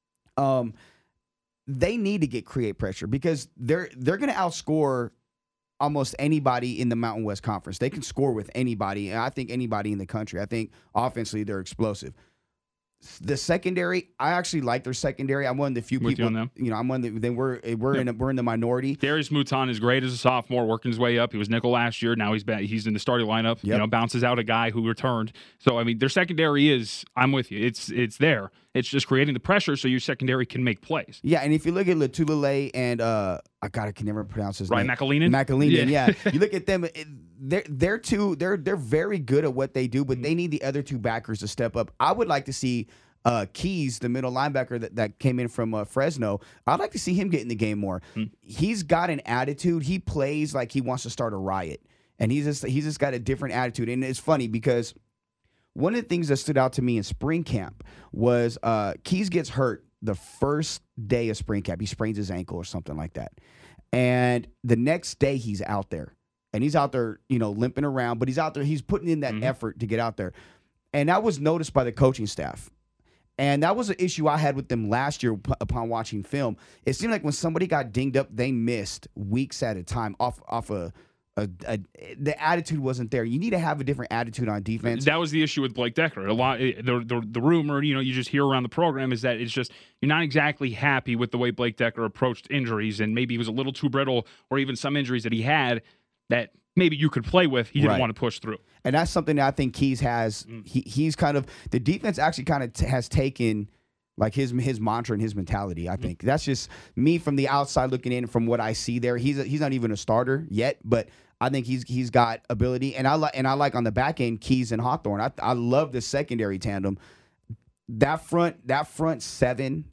They need to create pressure because they're going to outscore almost anybody in the Mountain West Conference. They can score with anybody, and I think anybody in the country. I think offensively they're explosive. The secondary, I actually like their secondary. I'm one of the few people. On them. I'm one of the. We're in the minority. Darius Mouton is great as a sophomore, working his way up. He was nickel last year. Now he's in the starting lineup. Yep. Bounces out a guy who returned. So I mean, their secondary is. I'm with you. It's there. It's just creating the pressure so your secondary can make plays. Yeah, and if you look at Latulele and I can never pronounce his name. McAleenan. Yeah. You look at them. They're very good at what they do, but they need the other two backers to step up. I would like to see Keys, the middle linebacker that came in from Fresno. I'd like to see him get in the game more. He's got an attitude. He plays like he wants to start a riot, and he's just got a different attitude. And it's funny because one of the things that stood out to me in spring camp was Keys gets hurt the first day of spring camp. He sprains his ankle or something like that, and the next day he's out there. And he's out there, limping around, but he's out there. He's putting in that effort to get out there. And that was noticed by the coaching staff. And that was an issue I had with them last year upon watching film. It seemed like when somebody got dinged up, they missed weeks at a time off the attitude wasn't there. You need to have a different attitude on defense. That was the issue with Blake Decker. A lot, the rumor, you just hear around the program is that it's just you're not exactly happy with the way Blake Decker approached injuries, and maybe he was a little too brittle, or even some injuries that he had that maybe you could play with. He didn't want to push through. And that's something that I think Keys has. He's kind of the defense actually kind of has taken like his mantra and his mentality. I think that's just me from the outside looking in from what I see there. He's not even a starter yet, but I think he's got ability. And I like on the back end Keys and Hawthorne. I love the secondary tandem. That front seven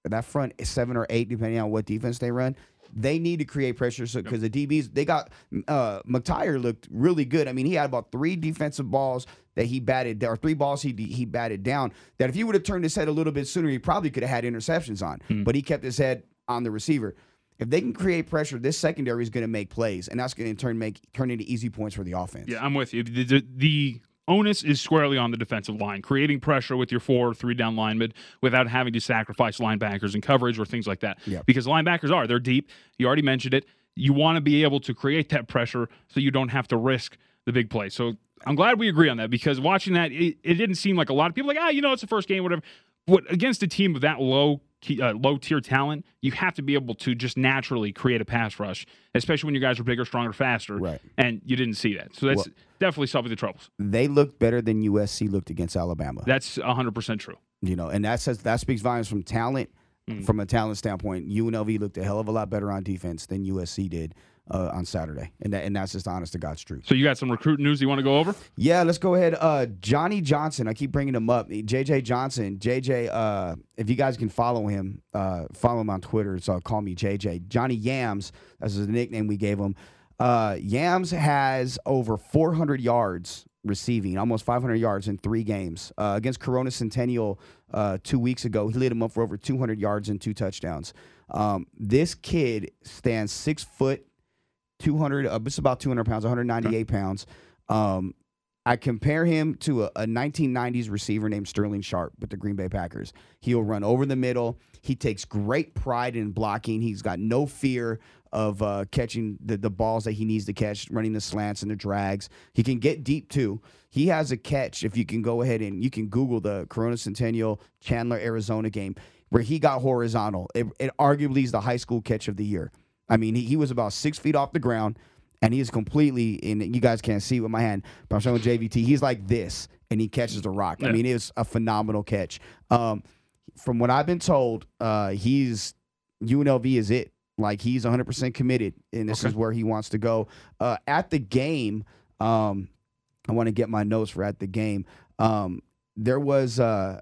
or eight, depending on what defense they run. They need to create pressure because the DBs, they got McTire looked really good. I mean, he had about 3 defensive balls that he batted, or 3 balls he batted down, that if he would have turned his head a little bit sooner, he probably could have had interceptions on. But he kept his head on the receiver. If they can create pressure, this secondary is going to make plays, and that's going to turn into easy points for the offense. Yeah, I'm with you. The onus is squarely on the defensive line, creating pressure with your 4 or 3 down linemen without having to sacrifice linebackers in coverage or things like that. Yep. Because linebackers they're deep. You already mentioned it. You want to be able to create that pressure so you don't have to risk the big play. So I'm glad we agree on that, because watching that, it didn't seem like a lot of people it's the first game, whatever. But against a team of that low-tier talent, you have to be able to just naturally create a pass rush, especially when you guys are bigger, stronger, faster. Right. And you didn't see that. So that's definitely solving the troubles. They looked better than USC looked against Alabama. That's 100% true. And that speaks volumes from talent. From a talent standpoint, UNLV looked a hell of a lot better on defense than USC did on Saturday, and that's just honest to God's truth. So you got some recruit news you want to go over? Yeah, let's go ahead. Johnny Johnson, I keep bringing him up. JJ Johnson, if you guys can follow him on Twitter. So call me JJ. Johnny Yams, that's the nickname we gave him. Yams has over 400 yards receiving, almost 500 yards in 3 games. Against Corona Centennial 2 weeks ago, he lit him up for over 200 yards and 2 touchdowns. This kid stands 6 foot, 200. It's about 200 pounds, 198 pounds. I compare him to a 1990s receiver named Sterling Sharp with the Green Bay Packers. He'll run over the middle. He takes great pride in blocking. He's got no fear of catching the balls that he needs to catch, running the slants and the drags. He can get deep, too. He has a catch, if you can go ahead and you can Google the Corona Centennial Chandler, Arizona game, where he got horizontal. It arguably is the high school catch of the year. I mean, he was about 6 feet off the ground, and he is completely, and you guys can't see with my hand, but I'm showing JVT. He's like this, and he catches the rock. Yeah. I mean, it's a phenomenal catch. From what I've been told, UNLV is it. Like, he's 100% committed, and this is where he wants to go. At the game, I want to get my notes for at the game. There was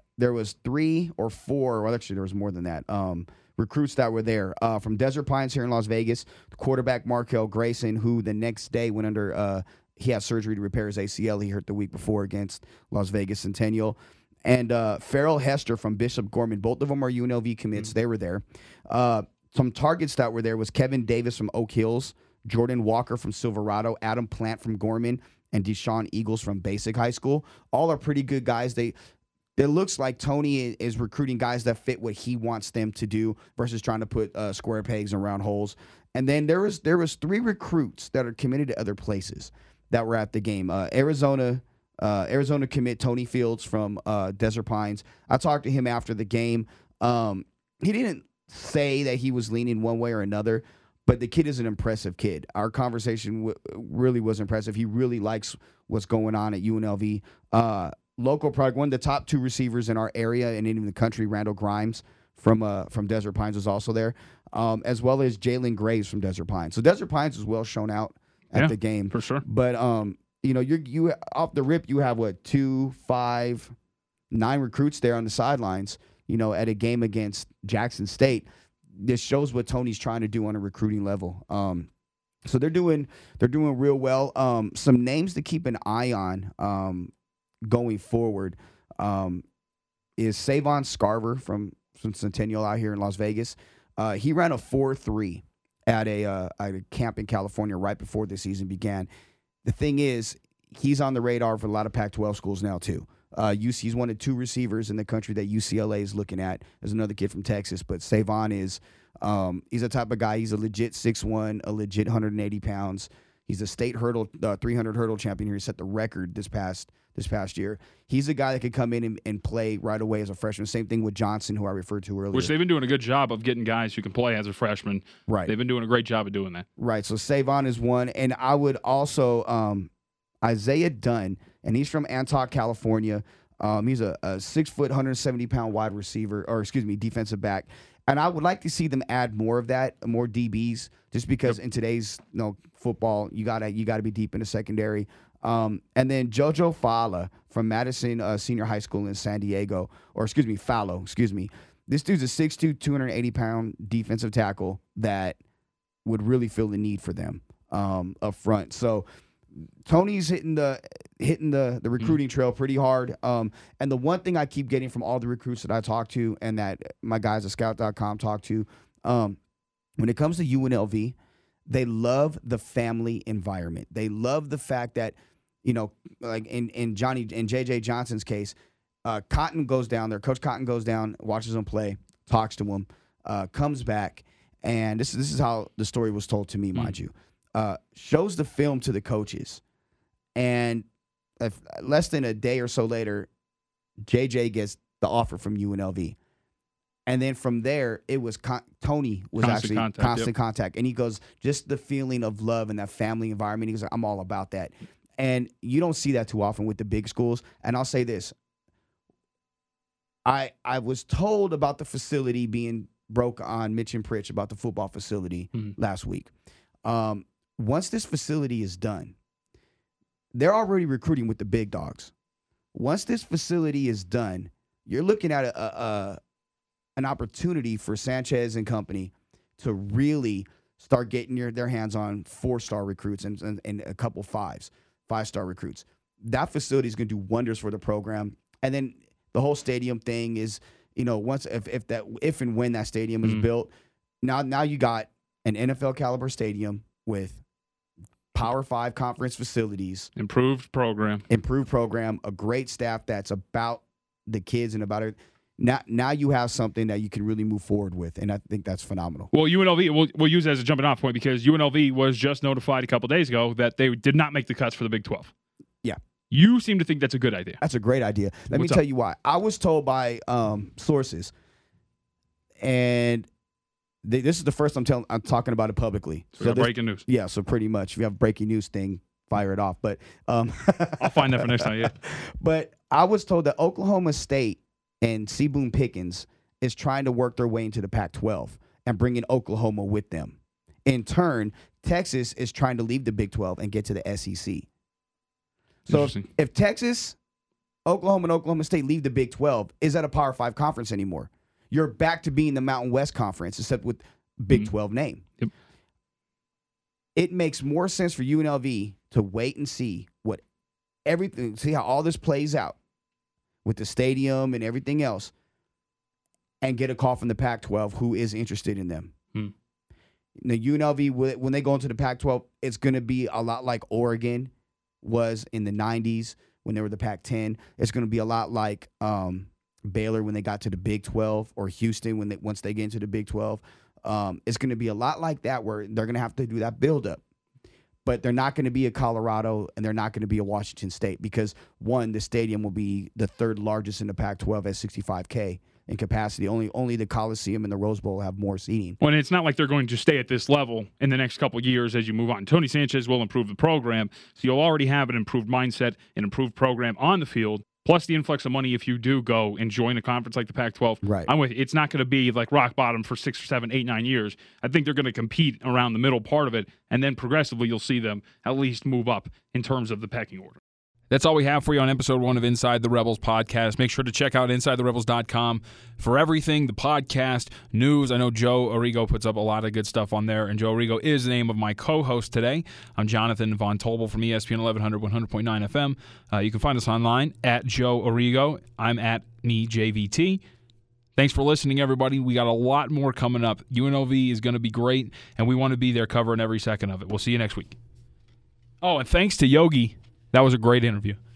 3 or 4, well, actually, there was more than that, recruits that were there from Desert Pines here in Las Vegas. Quarterback Markel Grayson, who the next day went under he had surgery to repair his ACL. He hurt the week before against Las Vegas Centennial. And Farrell Hester from Bishop Gorman, both of them are UNLV commits. They were there. Some targets that were there was Kevin Davis from Oak Hills, Jordan Walker from Silverado, Adam Plant from Gorman, and Deshaun Eagles from Basic High School. All are pretty good guys. It looks like Tony is recruiting guys that fit what he wants them to do versus trying to put square pegs in round holes. And then there was 3 recruits that are committed to other places that were at the game. Arizona commit Tony Fields from Desert Pines. I talked to him after the game. He didn't say that he was leaning one way or another, but the kid is an impressive kid. Our conversation really was impressive. He really likes what's going on at UNLV. Local product, one of the top 2 receivers in our area and in the country, Randall Grimes from Desert Pines was also there, as well as Jalen Graves from Desert Pines. So Desert Pines was well shown out at the game. For sure. But, you off the rip, you have, 2, 5, 9 recruits there on the sidelines, at a game against Jackson State. This shows what Tony's trying to do on a recruiting level. So they're doing real well. Some names to keep an eye on going forward is Savon Scarver from Centennial out here in Las Vegas. He ran a 4.3 at a camp in California right before the season began. The thing is, he's on the radar for a lot of Pac-12 schools now too. He's one of 2 receivers in the country that UCLA is looking at. There's another kid from Texas, but Savon is he's a type of guy. He's a legit 6'1", a legit 180 pounds. He's a state 300 hurdle champion here. He set the record this past year. He's a guy that could come in and play right away as a freshman. Same thing with Johnson, who I referred to earlier. Which they've been doing a good job of getting guys who can play as a freshman. Right. They've been doing a great job of doing that. Right. So Savon is one. And I would also Isaiah Dunn, and he's from Antioch, California. He's a 6 foot, 170 pound wide receiver, defensive back. And I would like to see them add more of that, more DBs, just because in today's football, you gotta be deep in the secondary. And then JoJo Fala from Madison Senior High School in San Diego, Fallow. This dude's a 6'2", 280 pound defensive tackle that would really feel the need for them up front. So Tony's hitting the recruiting trail pretty hard. And the one thing I keep getting from all the recruits that I talk to and that my guys at scout.com talk to, when it comes to UNLV, they love the family environment. They love the fact that, like in JJ Johnson's case, Cotton goes down there. Coach Cotton goes down, watches him play, talks to him, comes back. And this is how the story was told to me, mind you. Shows the film to the coaches, and less than a day or so later, JJ gets the offer from UNLV, and then from there, it was Tony was constant contact, and he goes, just the feeling of love and that family environment. He goes, I'm all about that, and you don't see that too often with the big schools. And I'll say this: I was told about the facility being broke on Mitch and Pritch about the football facility last week. Once this facility is done, they're already recruiting with the big dogs. Once this facility is done, you're looking at an opportunity for Sanchez and company to really start getting their hands on 4-star recruits and a couple 5-star recruits. That facility is going to do wonders for the program. And then the whole stadium thing is, once if and when that stadium is built, now you got an NFL caliber stadium with Power 5 conference facilities, improved program, a great staff that's about the kids and about it. Now you have something that you can really move forward with, and I think that's phenomenal. Well, UNLV, we'll use it as a jumping off point because UNLV was just notified a couple days ago that they did not make the cuts for the Big 12. Yeah. You seem to think that's a good idea. That's a great idea. Let me tell you why. I was told by sources, and this is the first I'm talking about it publicly. So breaking news. Yeah, so pretty much. If you have a breaking news thing, fire it off. But I'll find that for next time, yeah. But I was told that Oklahoma State and Boone Pickens is trying to work their way into the Pac-12 and bring in Oklahoma with them. In turn, Texas is trying to leave the Big 12 and get to the SEC. So if Texas, Oklahoma, and Oklahoma State leave the Big 12, is that a Power 5 conference anymore? You're back to being the Mountain West Conference, except with Big 12 name. Yep. it makes more sense for UNLV to wait and see see how all this plays out with the stadium and everything else, and get a call from the Pac-12 who is interested in them. The UNLV, when they go into the Pac-12, it's going to be a lot like Oregon was in the 90s when they were the Pac-10. It's going to be a lot like Baylor when they got to the Big 12, or Houston once they get into the Big 12. It's going to be a lot like that, where they're going to have to do that build-up. But they're not going to be a Colorado, and they're not going to be a Washington State, because, one, the stadium will be the third largest in the Pac-12 at 65K in capacity. Only the Coliseum and the Rose Bowl have more seating. Well, and it's not like they're going to stay at this level in the next couple of years as you move on. Tony Sanchez will improve the program, so you'll already have an improved mindset, an improved program on the field, plus the influx of money if you do go and join a conference like the Pac-12. Right. I'm with you. It's not going to be like rock bottom for 6 or 7, 8, 9 years. I think they're going to compete around the middle part of it, and then progressively you'll see them at least move up in terms of the pecking order. That's all we have for you on episode 1 of Inside the Rebels podcast. Make sure to check out InsideTheRebels.com for everything, the podcast, news. I know Joe Arrigo puts up a lot of good stuff on there, and Joe Arrigo is the name of my co-host today. I'm Jonathan Von Tobel from ESPN 1100, 100.9 FM. You can find us online at Joe Arrigo. I'm at NeJVT. Thanks for listening, everybody. We got a lot more coming up. UNLV is going to be great, and we want to be there covering every second of it. We'll see you next week. Oh, and thanks to Yogi. That was a great interview.